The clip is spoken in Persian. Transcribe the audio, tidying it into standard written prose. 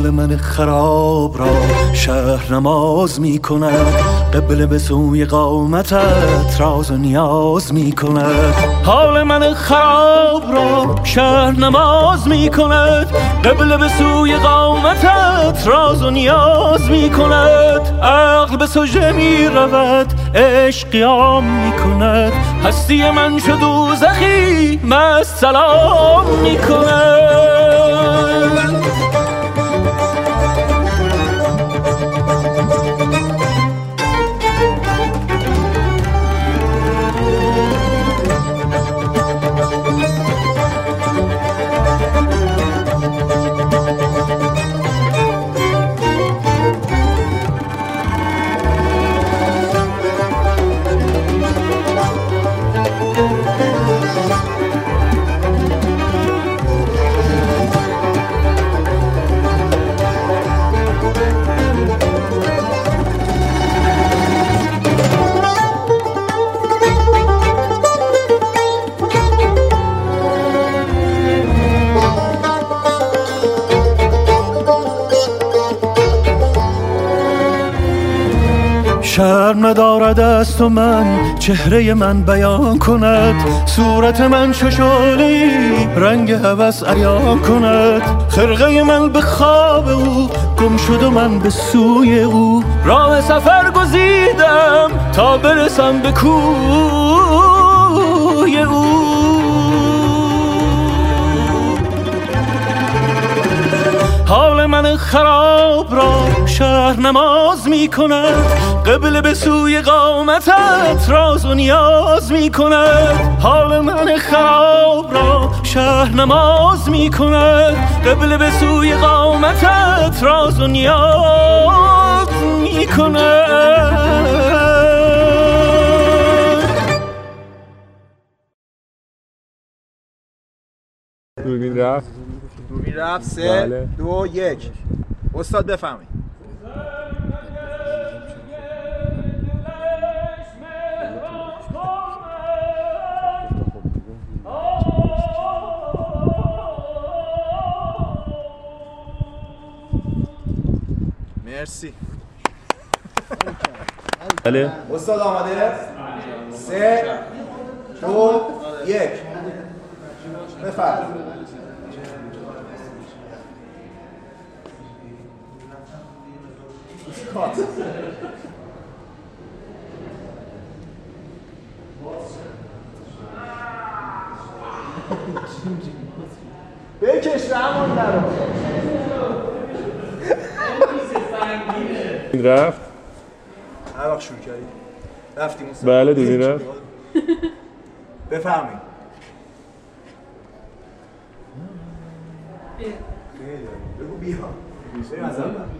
حال من خراب را شهر نماز می کند، قبله به سوی قامتت راز و نیاز می کند. حال من خراب را شهر نماز می کند، قبله به سوی قامتت راز و نیاز می کند. عقل به سجده می رود، عشق قیام می کند، هستی من شد دوزخی مست سلام می کند. شرم ندارد از تو من چهره من بیان کند، صورت من چو شعله‌ای رنگ هوس عیان کند. خرقه من به خواب او گم شد و من به سوی او، راه سفر گزیدم تا برسم به کوی او. حال من خراب را شهر نماز می کند، قبله به سوی قامتت راز و نیاز می کند. حال من خراب را شهر نماز می کند، قبله به سوی قامتت راز و نیاز می کند. دوربین رفت. دوربین رفت. 3 2 1 استاد بفرمایید. مرسی. بله استاد آماده؟ 3 2 1 بفرمایید. بکش رحمان نرو. رفت. هر وقت شروع کردی رفتیم استاد. بله دوربین رفت. بفرمایید. بگو بیا. بریم از اول.